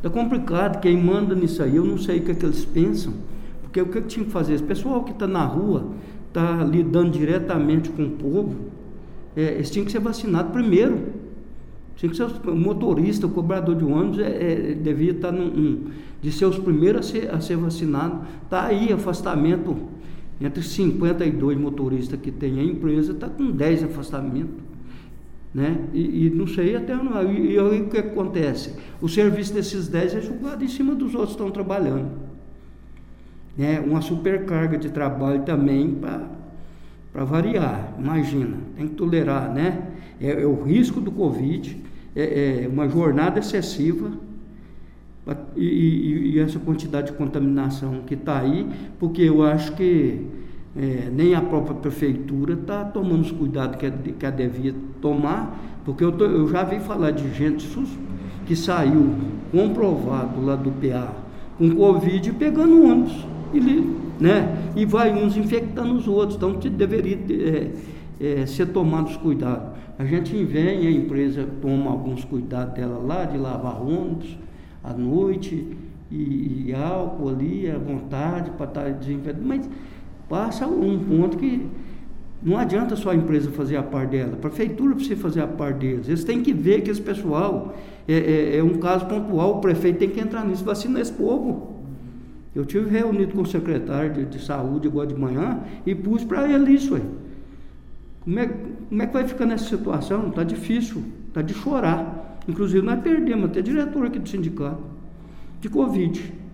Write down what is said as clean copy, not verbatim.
É complicado, quem manda nisso aí, eu não sei o que é que eles pensam, porque o que tinha que fazer? Esse pessoal que está na rua, está lidando diretamente com o povo, eles tinham que ser vacinados primeiro. Tinha que ser o motorista, o cobrador de ônibus, devia estar de ser os primeiros a ser vacinado. Está aí afastamento entre 52 motoristas que tem a empresa, está com 10 afastamentos. Né? E não sei até onde. E aí o que acontece? O serviço desses 10 é julgado em cima dos outros que estão trabalhando. Né? Uma supercarga de trabalho também para variar. Imagina, tem que tolerar, né? É o risco do Covid, uma jornada excessiva e essa quantidade de contaminação que está aí, porque eu acho que nem a própria prefeitura está tomando os cuidados que a devia tomar, porque eu já vi falar de gente que saiu comprovado lá do PA com Covid pegando ônibus, né? E vai uns infectando os outros, então que deveria ser tomado os cuidados. A gente vem, a empresa toma alguns cuidados dela lá, de lavar ônibus à noite, e álcool ali à vontade para estar desinfetando, mas passa um ponto que não adianta só a empresa fazer a parte dela, a prefeitura precisa fazer a parte deles. Eles têm que ver que esse pessoal é um caso pontual, o prefeito tem que entrar nisso, vacinar esse povo. Eu tive reunido com o secretário de saúde agora de manhã e pus para ele isso aí. Como é que vai ficar nessa situação? Está difícil, está de chorar. Inclusive nós perdemos até diretor aqui do sindicato de Covid.